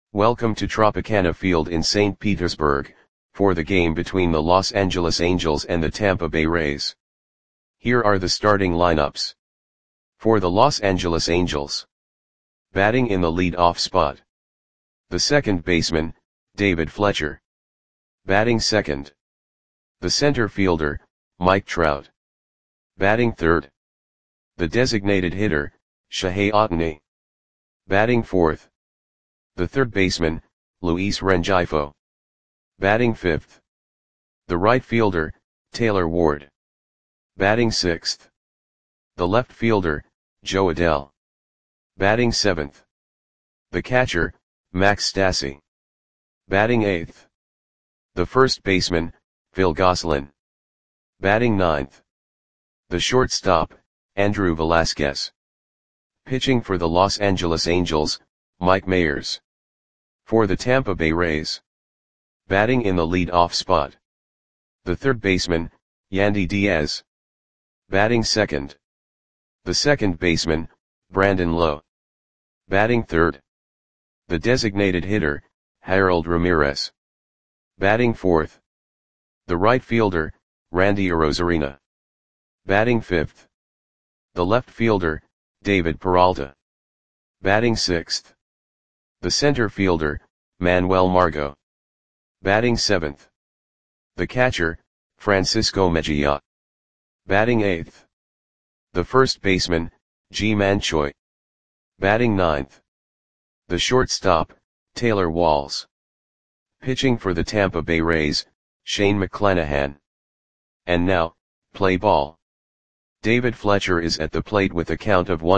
Welcome to Tropicana Field in St. Petersburg, for the game between the Los Angeles Angels and the Tampa Bay Rays. Here are the starting lineups. For the Los Angeles Angels. Batting in the lead-off spot. The second baseman, David Fletcher. Batting second. The center fielder, Mike Trout. Batting third. The designated hitter, Shohei Ohtani. Batting fourth. The third baseman, Luis Rengifo. Batting fifth. The right fielder, Taylor Ward. Batting sixth. The left fielder, Jo Adell. Batting seventh. The catcher, Max Stassi. Batting eighth. The first baseman, Phil Gosselin. Batting ninth. The shortstop, Andrew Velasquez. Pitching for the Los Angeles Angels, Mike Mayers. For the Tampa Bay Rays. Batting in the lead-off spot. The third baseman, Yandy Diaz. Batting second. The second baseman, Brandon Lowe. Batting third. The designated hitter, Harold Ramirez. Batting fourth. The right fielder, Randy Arozarena. Batting fifth. The left fielder, David Peralta. Batting sixth. The center fielder, Manuel Margot. Batting seventh. The catcher, Francisco Mejia. Batting eighth. The first baseman, Ji-Man Choi. Batting ninth. The shortstop, Taylor Walls. Pitching for the Tampa Bay Rays, Shane McClanahan. And now, play ball. David Fletcher is at the plate with a count of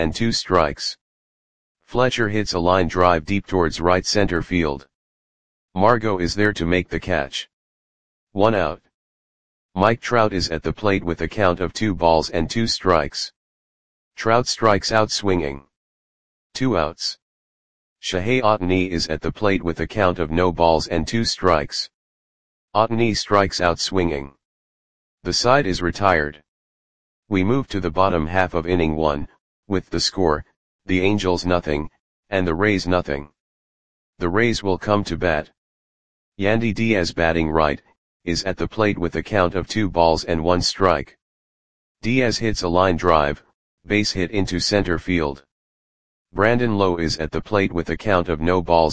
1-2. Fletcher hits a line drive deep towards right center field. Margot is there to make the catch. 1 out. Mike Trout is at the plate with a count of 2-2. Trout strikes out swinging. 2 outs. Shohei Ohtani is at the plate with a count of 0-2. Ohtani strikes out swinging. The side is retired. We move to the bottom half of inning 1, with the score, the Angels nothing, and the Rays nothing. The Rays will come to bat. Yandy Diaz batting right, is at the plate with a count of 2-1. Diaz hits a line drive, base hit into center field. Brandon Lowe is at the plate with a count of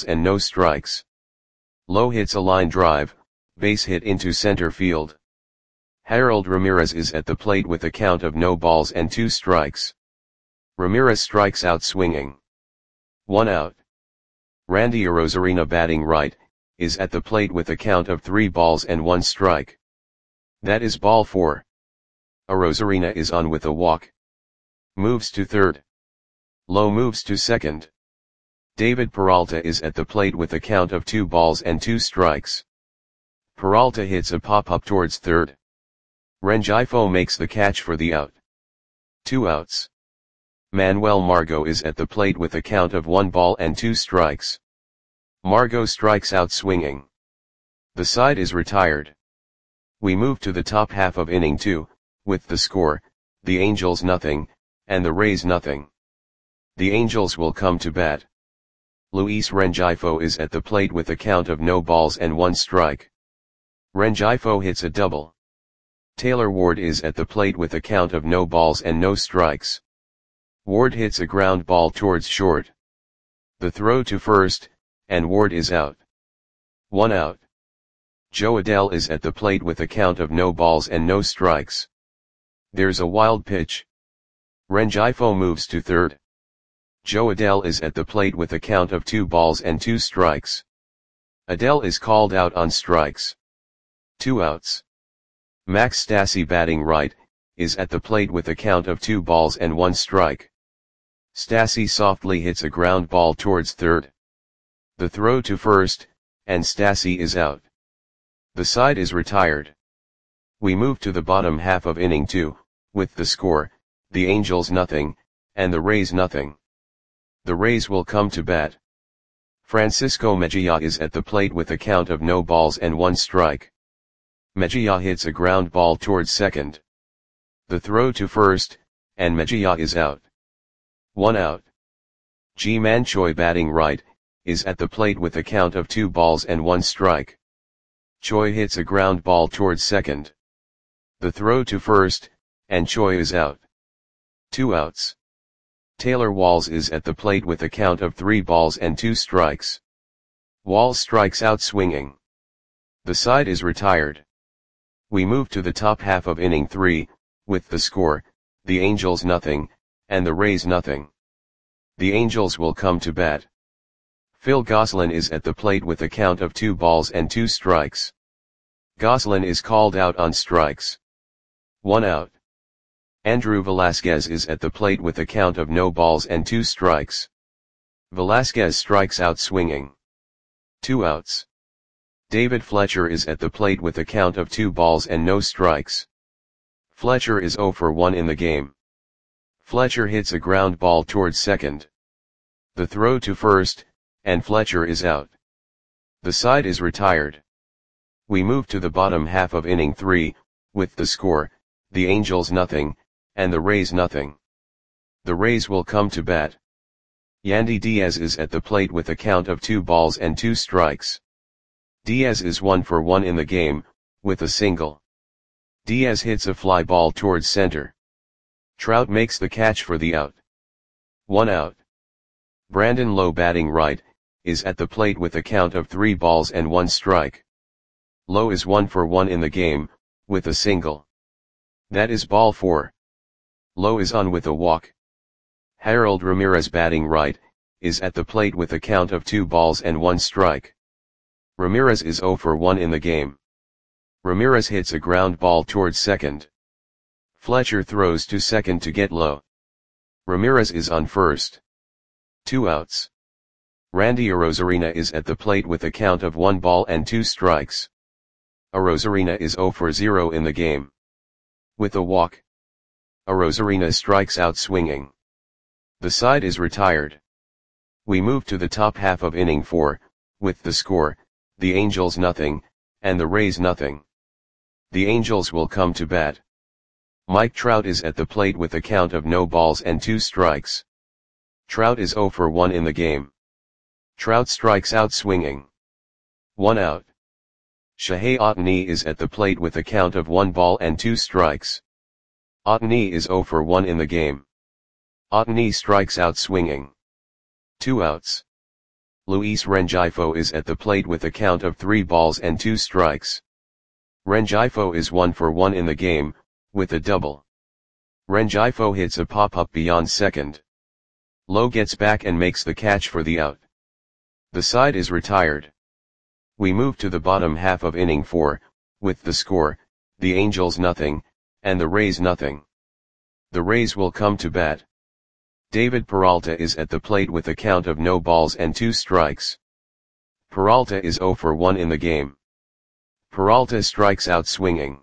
0-0. Lowe hits a line drive, base hit into center field. Harold Ramirez is at the plate with a count of 0-2. Ramirez strikes out swinging. 1 out. Randy Arozarena batting right, is at the plate with a count of 3-1. That is ball 4. Arozarena is on with a walk. Moves to third. Lowe moves to second. David Peralta is at the plate with a count of 2-2. Peralta hits a pop-up towards third. Rengifo makes the catch for the out. 2 outs. Manuel Margot is at the plate with a count of 1-2. Margot strikes out swinging. The side is retired. We move to the top half of inning 2, with the score, the Angels nothing, and the Rays nothing. The Angels will come to bat. Luis Rengifo is at the plate with a count of 0-1. Rengifo hits a double. Taylor Ward is at the plate with a count of 0-0. Ward hits a ground ball towards short. The throw to first, and Ward is out. 1 out. Jo Adell is at the plate with a count of 0-0. There's a wild pitch. Rengifo moves to third. Jo Adell is at the plate with a count of 2-2. Adell is called out on strikes. 2 outs. Max Stassi batting right, is at the plate with a count of 2-1. Stassi softly hits a ground ball towards third. The throw to first, and Stassi is out. The side is retired. We move to the bottom half of inning 2, with the score, the Angels nothing, and the Rays nothing. The Rays will come to bat. Francisco Mejia is at the plate with a count of 0-1. Mejia hits a ground ball towards second. The throw to first, and Mejia is out. 1 out. Ji-Man Choi batting right, is at the plate with a count of 2 balls and 1 strike. Choi hits a ground ball towards second. The throw to first, and Choi is out. 2 outs. Taylor Walls is at the plate with a count of 3 balls and 2 strikes. Walls strikes out swinging. The side is retired. We move to the top half of inning 3, with the score, the Angels nothing, and the Rays nothing. The Angels will come to bat. Phil Gosselin is at the plate with a count of 2 balls and 2 strikes. Gosselin is called out on strikes. 1 out. Andrew Velasquez is at the plate with a count of no balls and 2 strikes. Velasquez strikes out swinging. 2 outs. David Fletcher is at the plate with a count of 2 balls and no strikes. Fletcher is 0 for 1 in the game. Fletcher hits a ground ball towards second. The throw to first, and Fletcher is out. The side is retired. We move to the bottom half of inning 3, with the score, the Angels nothing, and the Rays nothing. The Rays will come to bat. Yandy Diaz is at the plate with a count of 2 balls and 2 strikes. Diaz is 1 for 1 in the game, with a single. Diaz hits a fly ball towards center. Trout makes the catch for the out. 1 out. Brandon Lowe batting right, is at the plate with a count of 3 balls and 1 strike. Lowe is 1 for 1 in the game, with a single. That is ball 4. Lowe is on with a walk. Harold Ramirez batting right, is at the plate with a count of 2 balls and 1 strike. Ramirez is 0 for 1 in the game. Ramirez hits a ground ball towards second. Fletcher throws to second to get Lowe. Ramirez is on first. 2 outs. Randy Arozarena is at the plate with a count of 1 ball and 2 strikes. Arozarena is 0 for 0 in the game. With a walk, Arozarena strikes out swinging. The side is retired. We move to the top half of inning 4, with the score, the Angels nothing, and the Rays nothing. The Angels will come to bat. Mike Trout is at the plate with a count of no balls and 2 strikes. Trout is 0 for 1 in the game. Trout strikes out swinging. 1 out. Shohei Ohtani is at the plate with a count of 1 ball and 2 strikes. Ohtani is 0 for 1 in the game. Ohtani strikes out swinging. 2 outs. Luis Rengifo is at the plate with a count of 3 balls and 2 strikes. Rengifo is 1 for 1 in the game, with a double. Rengifo hits a pop-up beyond second. Lowe gets back and makes the catch for the out. The side is retired. We move to the bottom half of inning 4, with the score, the Angels nothing, and the Rays nothing. The Rays will come to bat. David Peralta is at the plate with a count of no balls and 2 strikes. Peralta is 0 for 1 in the game. Peralta strikes out swinging.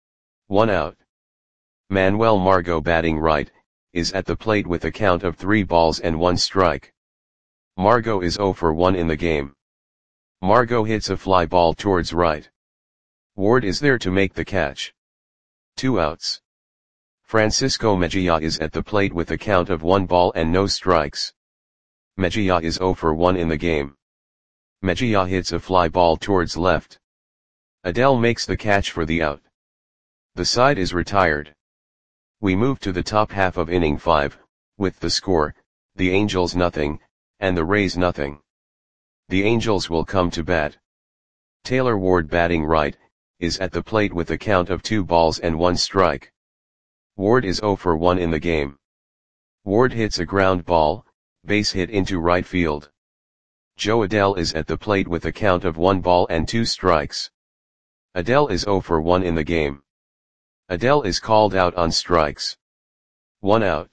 1 out. Manuel Margot batting right, is at the plate with a count of 3 balls and 1 strike. Margot is 0 for 1 in the game. Margot hits a fly ball towards right. Ward is there to make the catch. 2 outs. Francisco Mejia is at the plate with a count of 1 ball and no strikes. Mejia is 0 for 1 in the game. Mejia hits a fly ball towards left. Adell makes the catch for the out. The side is retired. We move to the top half of inning 5, with the score, the Angels nothing, and the Rays nothing. The Angels will come to bat. Taylor Ward batting right, is at the plate with a count of 2 balls and 1 strike. Ward is 0 for 1 in the game. Ward hits a ground ball, base hit into right field. Joe Adell is at the plate with a count of 1 ball and 2 strikes. Adell is 0 for 1 in the game. Adell is called out on strikes. 1 out.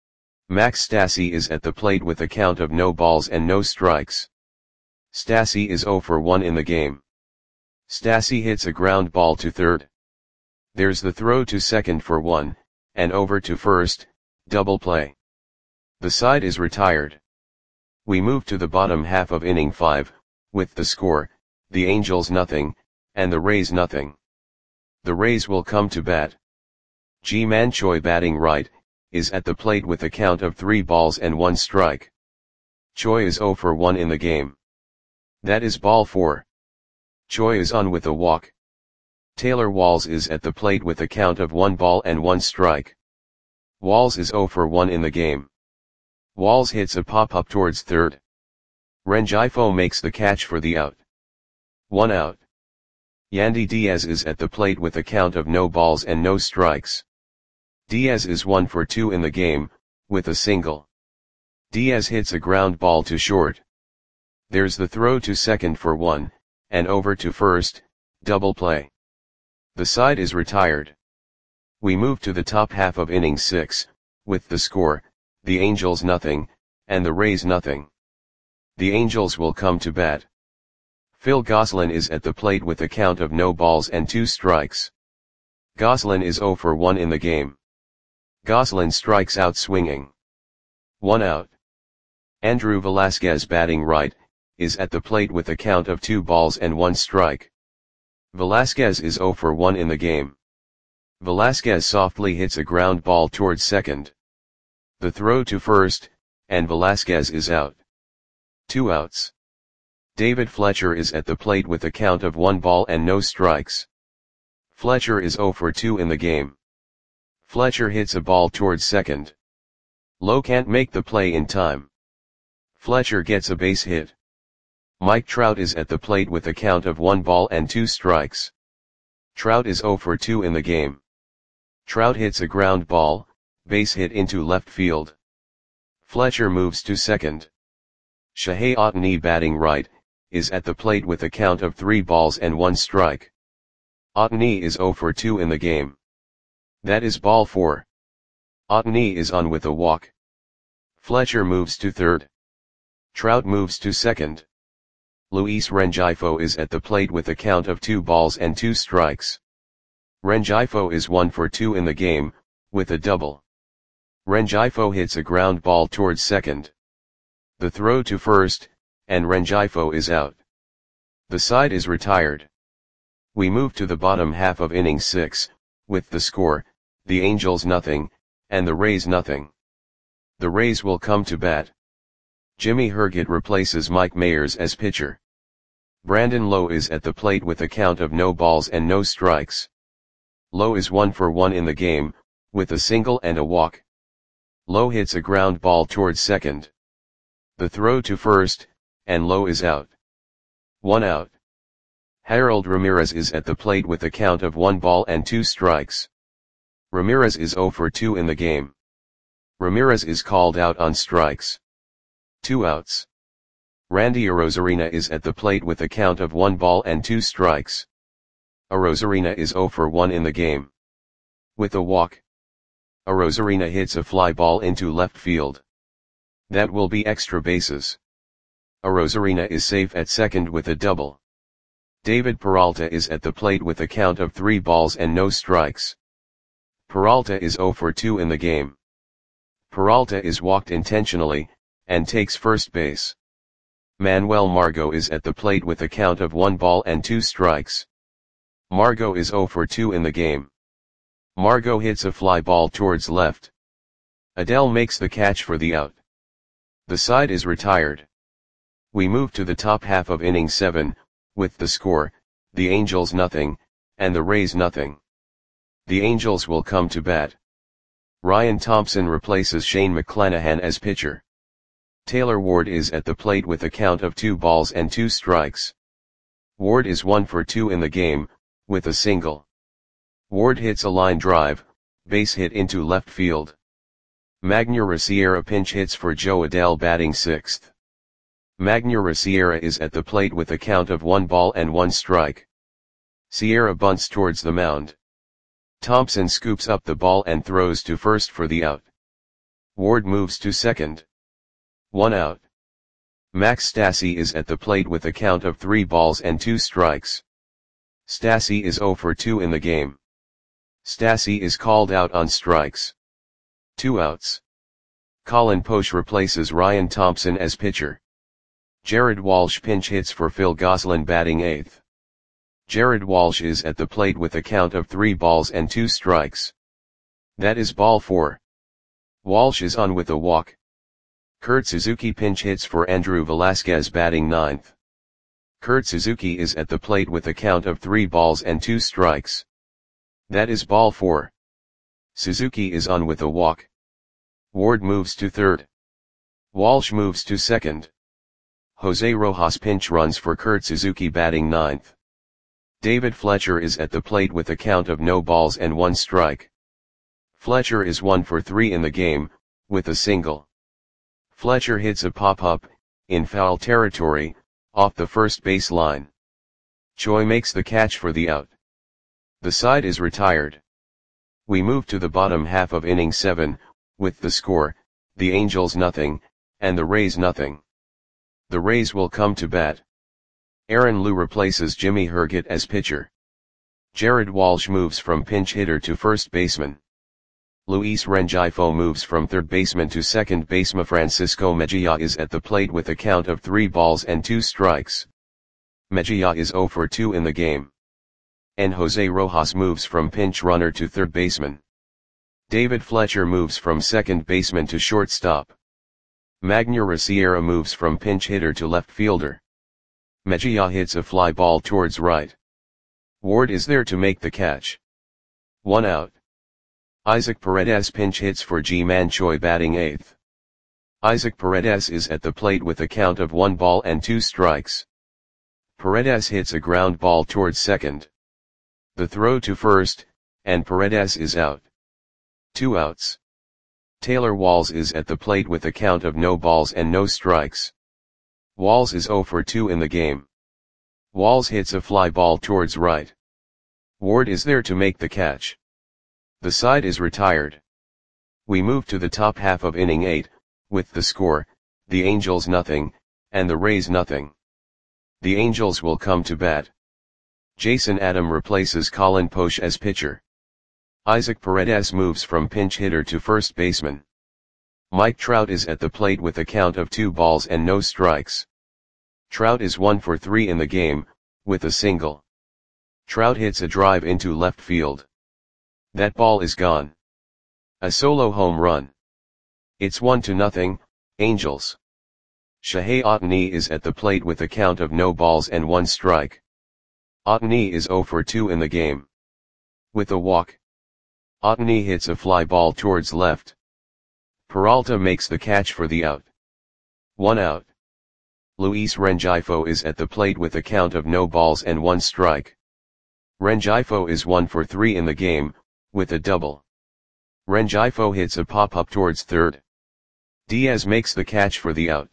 Max Stassi is at the plate with a count of no balls and no strikes. Stassi is 0 for 1 in the game. Stassi hits a ground ball to third. There's the throw to second for 1, and over to first, double play. The side is retired. We move to the bottom half of inning 5, with the score, the Angels nothing, and the Rays nothing. The Rays will come to bat. Ji-Man Choi batting right, is at the plate with a count of 3 balls and 1 strike. Choi is 0 for 1 in the game. That is ball 4. Choi is on with a walk. Taylor Walls is at the plate with a count of 1 ball and 1 strike. Walls is 0 for 1 in the game. Walls hits a pop-up towards third. Rengifo makes the catch for the out. 1 out. Yandy Diaz is at the plate with a count of no balls and no strikes. Diaz is 1 for 2 in the game, with a single. Diaz hits a ground ball to short. There's the throw to second for 1, and over to first, double play. The side is retired. We move to the top half of inning 6, with the score, the Angels nothing, and the Rays nothing. The Angels will come to bat. Phil Gosselin is at the plate with a count of no balls and 2 strikes. Gosselin is 0 for 1 in the game. Gosselin strikes out swinging. 1 out. Andrew Velasquez batting right, is at the plate with a count of 2 balls and 1 strike. Velasquez is 0 for 1 in the game. Velasquez softly hits a ground ball towards second. The throw to first, and Velasquez is out. 2 outs. David Fletcher is at the plate with a count of 1 ball and no strikes. Fletcher is 0 for 2 in the game. Fletcher hits a ball towards second. Lowe can't make the play in time. Fletcher gets a base hit. Mike Trout is at the plate with a count of 1 ball and 2 strikes. Trout is 0 for 2 in the game. Trout hits a ground ball, base hit into left field. Fletcher moves to second. Shohei Ohtani batting right, is at the plate with a count of 3 balls and 1 strike. Ohtani is 0 for 2 in the game. That is ball 4. Ohtani is on with a walk. Fletcher moves to third. Trout moves to second. Luis Rengifo is at the plate with a count of 2 balls and 2 strikes. Rengifo is 1 for 2 in the game, with a double. Rengifo hits a ground ball towards second. The throw to first, and Rengifo is out. The side is retired. We move to the bottom half of inning 6, with the score, the Angels nothing, and the Rays nothing. The Rays will come to bat. Jimmy Herget replaces Mike Mayers as pitcher. Brandon Lowe is at the plate with a count of no balls and no strikes. Lowe is 1 for 1 in the game, with a single and a walk. Lowe hits a ground ball towards second. The throw to first, and Lowe is out. 1 out. Harold Ramirez is at the plate with a count of 1 ball and 2 strikes. Ramirez is 0 for 2 in the game. Ramirez is called out on strikes. 2 outs. Randy Arozarena is at the plate with a count of 1 ball and 2 strikes. Arozarena is 0 for 1 in the game. With a walk. Arozarena hits a fly ball into left field. That will be extra bases. Arozarena is safe at second with a double. David Peralta is at the plate with a count of 3 balls and no strikes. Peralta is 0 for 2 in the game. Peralta is walked intentionally, and takes first base. Manuel Margot is at the plate with a count of 1 ball and 2 strikes. Margot is 0 for 2 in the game. Margot hits a fly ball towards left. Adele makes the catch for the out. The side is retired. We move to the top half of inning 7, with the score, the Angels nothing, and the Rays nothing. The Angels will come to bat. Ryan Thompson replaces Shane McClanahan as pitcher. Taylor Ward is at the plate with a count of 2 balls and 2 strikes. Ward is 1 for 2 in the game, with a single. Ward hits a line drive, base hit into left field. Magneuris Sierra pinch hits for Joe Adele batting 6th. Magneuris Sierra is at the plate with a count of 1 ball and 1 strike. Sierra bunts towards the mound. Thompson scoops up the ball and throws to first for the out. Ward moves to second. 1 out. Max Stassi is at the plate with a count of 3 balls and 2 strikes. Stassi is 0 for 2 in the game. Stassi is called out on strikes. 2 outs. Colin Poche replaces Ryan Thompson as pitcher. Jared Walsh pinch hits for Phil Gosselin batting 8th. Jared Walsh is at the plate with a count of 3 balls and 2 strikes. That is ball 4. Walsh is on with a walk. Kurt Suzuki pinch hits for Andrew Velasquez batting 9th. Kurt Suzuki is at the plate with a count of 3 balls and 2 strikes. That is ball 4. Suzuki is on with a walk. Ward moves to third. Walsh moves to second. Jose Rojas pinch runs for Kurt Suzuki batting ninth. David Fletcher is at the plate with a count of no balls and 1 strike. Fletcher is 1 for 3 in the game, with a single. Fletcher hits a pop-up, in foul territory, off the first base line. Choi makes the catch for the out. The side is retired. We move to the bottom half of inning 7, with the score, the Angels nothing, and the Rays nothing. The Rays will come to bat. Aaron Liu replaces Jimmy Herget as pitcher. Jared Walsh moves from pinch hitter to first baseman. Luis Rengifo moves from third baseman to second baseman. Francisco Mejia is at the plate with a count of 3 balls and 2 strikes. Mejia is 0 for 2 in the game. And Jose Rojas moves from pinch runner to third baseman. David Fletcher moves from second baseman to shortstop. Magneuris Sierra moves from pinch hitter to left fielder. Mejia hits a fly ball towards right. Ward is there to make the catch. 1 out. Isaac Paredes pinch hits for Ji-Man Choi batting 8th. Isaac Paredes is at the plate with a count of 1 ball and 2 strikes. Paredes hits a ground ball towards second. The throw to first, and Paredes is out. 2 outs. Taylor Walls is at the plate with a count of no balls and no strikes. Walls is 0 for 2 in the game. Walls hits a fly ball towards right. Ward is there to make the catch. The side is retired. We move to the top half of inning 8, with the score, the Angels nothing, and the Rays nothing. The Angels will come to bat. Jason Adam replaces Colin Poche as pitcher. Isaac Paredes moves from pinch hitter to first baseman. Mike Trout is at the plate with a count of 2 balls and no strikes. Trout is 1 for 3 in the game, with a single. Trout hits a drive into left field. That ball is gone. A solo home run. It's 1-0, Angels. Shohei Ohtani is at the plate with a count of no balls and 1 strike. Ohtani is 0 for 2 in the game. With a walk. Ohtani hits a fly ball towards left. Peralta makes the catch for the out. 1 out. Luis Rengifo is at the plate with a count of no balls and 1 strike. Rengifo is 1 for 3 in the game, with a double. Rengifo hits a pop-up towards third. Diaz makes the catch for the out.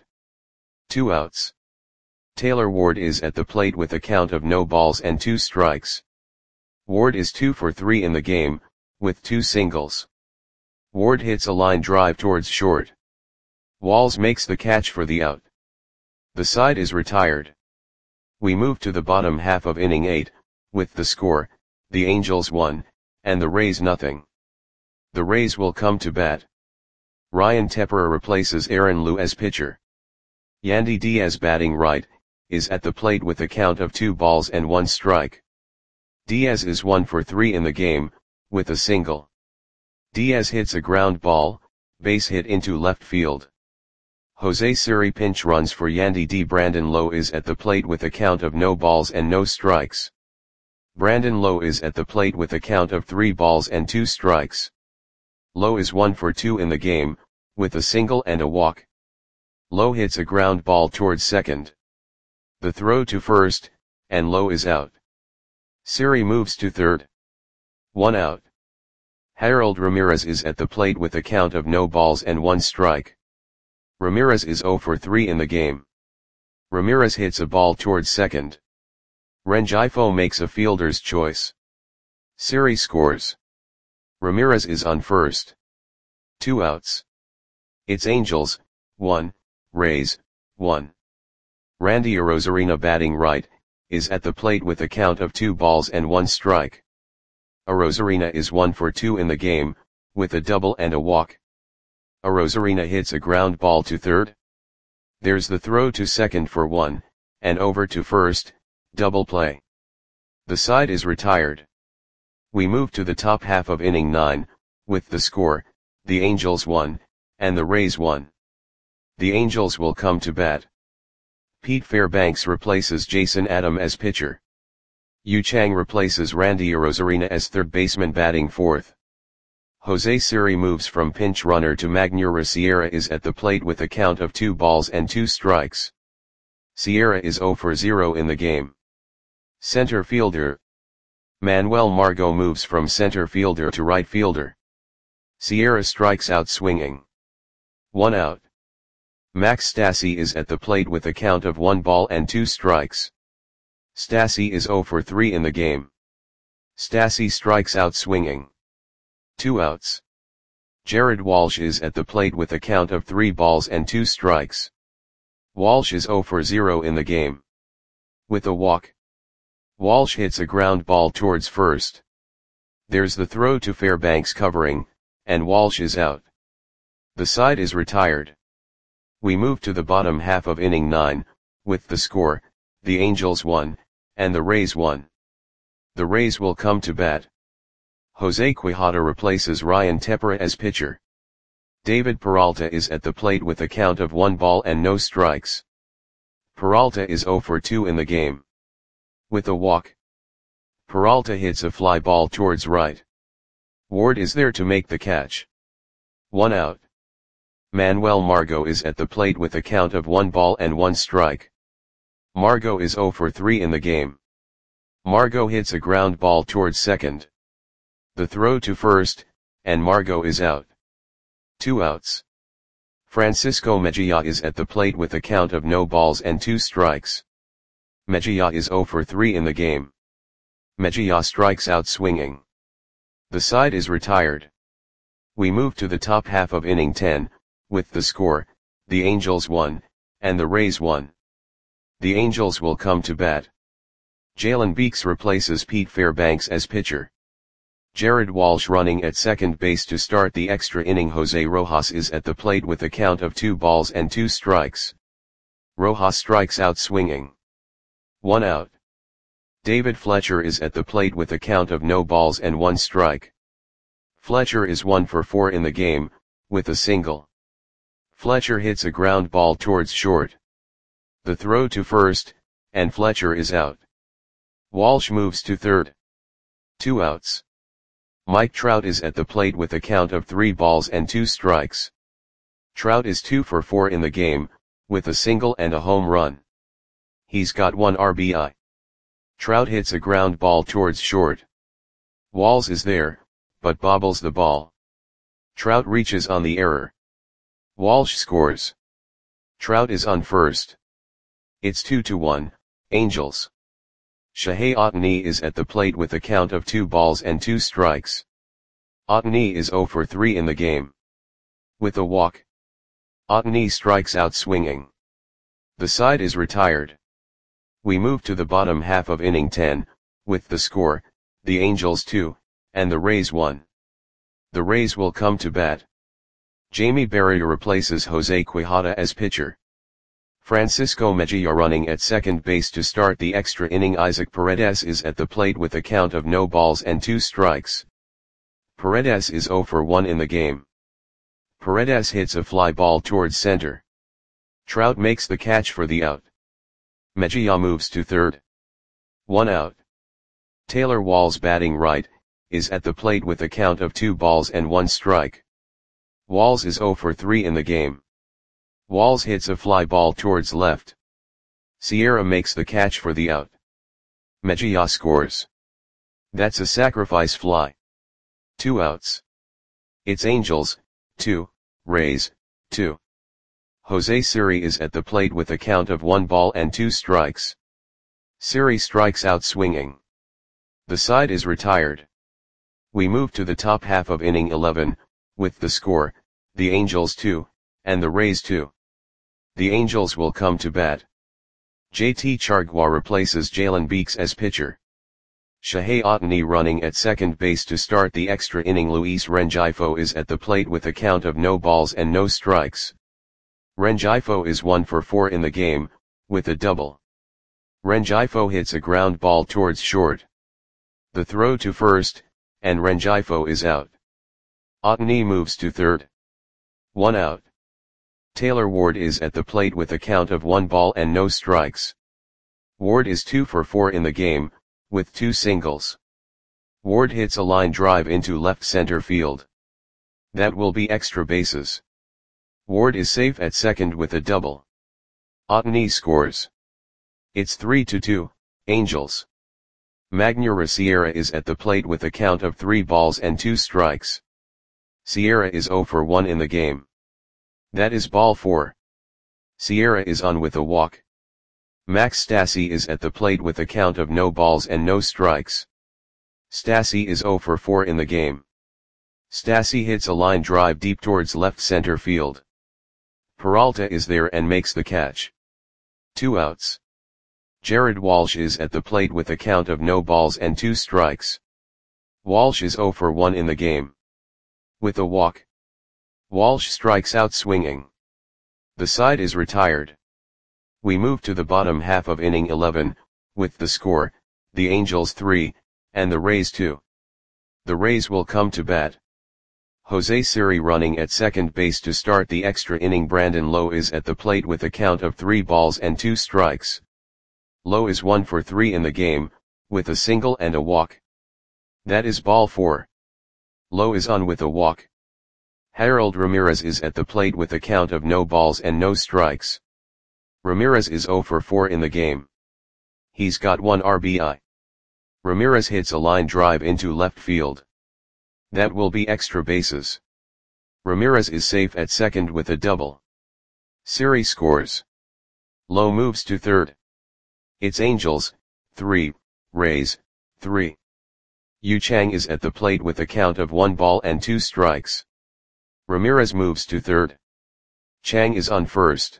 2 outs. Taylor Ward is at the plate with a count of no balls and 2 strikes. Ward is 2 for 3 in the game, with 2 singles. Ward hits a line drive towards short. Walls makes the catch for the out. The side is retired. We move to the bottom half of inning 8, with the score, the Angels 1, and the Rays nothing. The Rays will come to bat. Ryan Tepera replaces Aaron Liu as pitcher. Yandy Diaz batting right, is at the plate with a count of 2 balls and 1 strike. Diaz is 1 for 3 in the game, with a single. Diaz hits a ground ball, base hit into left field. Jose Siri pinch runs for Yandy D. Brandon Lowe is at the plate with a count of no balls and no strikes. Brandon Lowe is at the plate with a count of 3 balls and 2 strikes. Lowe is 1 for 2 in the game, with a single and a walk. Lowe hits a ground ball towards second. The throw to first, and Lowe is out. Siri moves to third. 1 out. Harold Ramirez is at the plate with a count of no balls and 1 strike. Ramirez is 0 for 3 in the game. Ramirez hits a ball towards second. Rengifo makes a fielder's choice. Siri scores. Ramirez is on first. 2 outs. It's Angels, 1, Rays, 1. Randy Arozarena batting right, is at the plate with a count of 2 balls and 1 strike. Arozarena is 1 for 2 in the game, with a double and a walk. Arozarena hits a ground ball to third. There's the throw to second for 1, and over to first, double play. The side is retired. We move to the top half of inning 9, with the score, the Angels 1, and the Rays 1. The Angels will come to bat. Pete Fairbanks replaces Jason Adam as pitcher. Yu Chang replaces Randy Arozarena as third baseman batting fourth. Jose Siri moves from pinch runner to Magneuris. Sierra is at the plate with a count of 2 balls and 2 strikes. Sierra is 0 for 0 in the game. Center fielder. Manuel Margot moves from center fielder to right fielder. Sierra strikes out swinging. 1 out. Max Stassi is at the plate with a count of 1 ball and 2 strikes. Stassi is 0 for 3 in the game. Stassi strikes out swinging. 2 outs. Jared Walsh is at the plate with a count of 3 balls and 2 strikes. Walsh is 0 for 0 in the game. With a walk. Walsh hits a ground ball towards first. There's the throw to Fairbanks covering, and Walsh is out. The side is retired. We move to the bottom half of inning 9, with the score, the Angels 1, and the Rays 1. The Rays will come to bat. Jose Quijada replaces Ryan Tepera as pitcher. David Peralta is at the plate with a count of 1 ball and no strikes. Peralta is 0 for 2 in the game. With a walk. Peralta hits a fly ball towards right. Ward is there to make the catch. 1 out. Manuel Margot is at the plate with a count of 1 ball and 1 strike. Margot is 0 for 3 in the game. Margot hits a ground ball towards second. The throw to first, and Margot is out. 2 outs. Francisco Mejia is at the plate with a count of no balls and 2 strikes. Mejia is 0 for 3 in the game. Mejia strikes out swinging. The side is retired. We move to the top half of inning 10, with the score, the Angels 1, and the Rays 1. The Angels will come to bat. Jalen Beeks replaces Pete Fairbanks as pitcher. Jared Walsh running at second base to start the extra inning. Jose Rojas is at the plate with a count of 2 balls and 2 strikes. Rojas strikes out swinging. 1 out. David Fletcher is at the plate with a count of no balls and 1 strike. Fletcher is 1 for 4 in the game, with a single. Fletcher hits a ground ball towards short. The throw to first, and Fletcher is out. Walsh moves to third. 2 outs. Mike Trout is at the plate with a count of 3 balls and 2 strikes. Trout is 2 for 4 in the game, with a single and a home run. He's got 1 RBI. Trout hits a ground ball towards short. Walls is there, but bobbles the ball. Trout reaches on the error. Walsh scores. Trout is on first. It's 2-1, Angels. Shohei Ohtani is at the plate with a count of 2 balls and 2 strikes. Ohtani is 0 for 3 in the game. With a walk. Ohtani strikes out swinging. The side is retired. We move to the bottom half of inning 10, with the score, the Angels 2, and the Rays 1. The Rays will come to bat. Jamie Barrier replaces Jose Quijada as pitcher. Francisco Mejia running at second base to start the extra inning. Isaac Paredes is at the plate with a count of no balls and 2 strikes. Paredes is 0 for 1 in the game. Paredes hits a fly ball towards center. Trout makes the catch for the out. Mejia moves to third. 1 out. Taylor Walls batting right, is at the plate with a count of 2 balls and 1 strike. Walls is 0 for 3 in the game. Walls hits a fly ball towards left. Sierra makes the catch for the out. Mejia scores. That's a sacrifice fly. 2 outs. It's Angels, 2, Rays, 2. Jose Siri is at the plate with a count of 1 ball and 2 strikes. Siri strikes out swinging. The side is retired. We move to the top half of inning 11, with the score, the Angels 2, and the Rays 2. The Angels will come to bat. JT Chargois replaces Jalen Beeks as pitcher. Shohei Ohtani running at second base to start the extra inning. Luis Rengifo is at the plate with a count of no balls and no strikes. Rengifo is 1 for 4 in the game, with a double. Rengifo hits a ground ball towards short. The throw to first, and Rengifo is out. Ohtani moves to third. 1 out. Taylor Ward is at the plate with a count of 1 ball and no strikes. Ward is 2 for 4 in the game, with 2 singles. Ward hits a line drive into left center field. That will be extra bases. Ward is safe at second with a double. Otani scores. It's 3-2, Angels. Magneuris Sierra is at the plate with a count of 3 balls and 2 strikes. Sierra is 0 for 1 in the game. That is ball 4. Sierra is on with a walk. Max Stassi is at the plate with a count of no balls and no strikes. Stassi is 0 for 4 in the game. Stassi hits a line drive deep towards left center field. Peralta is there and makes the catch. 2 outs. Jared Walsh is at the plate with a count of no balls and 2 strikes. Walsh is 0 for 1 in the game. With a walk. Walsh strikes out swinging. The side is retired. We move to the bottom half of inning 11, with the score, the Angels 3, and the Rays 2. The Rays will come to bat. Jose Siri running at second base to start the extra inning. Brandon Lowe is at the plate with a count of 3 balls and 2 strikes. Lowe is 1 for 3 in the game, with a single and a walk. That is ball 4. Lowe is on with a walk. Harold Ramirez is at the plate with a count of no balls and no strikes. Ramirez is 0 for 4 in the game. He's got 1 RBI. Ramirez hits a line drive into left field. That will be extra bases. Ramirez is safe at second with a double. Siri scores. Lowe moves to third. It's Angels 3, Rays 3. Yu Chang is at the plate with a count of 1 ball and 2 strikes. Ramirez moves to third. Chang is on first.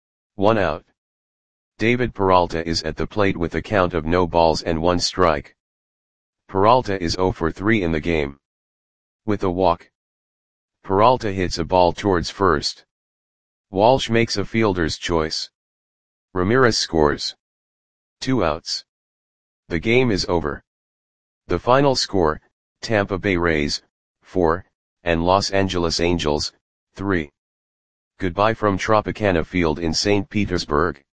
1 out. David Peralta is at the plate with a count of no balls and 1 strike. Peralta is 0 for 3 in the game. With a walk. Peralta hits a ball towards first. Walsh makes a fielder's choice. Ramirez scores. 2 outs. The game is over. The final score, Tampa Bay Rays, 4, and Los Angeles Angels, 3. Goodbye from Tropicana Field in St. Petersburg.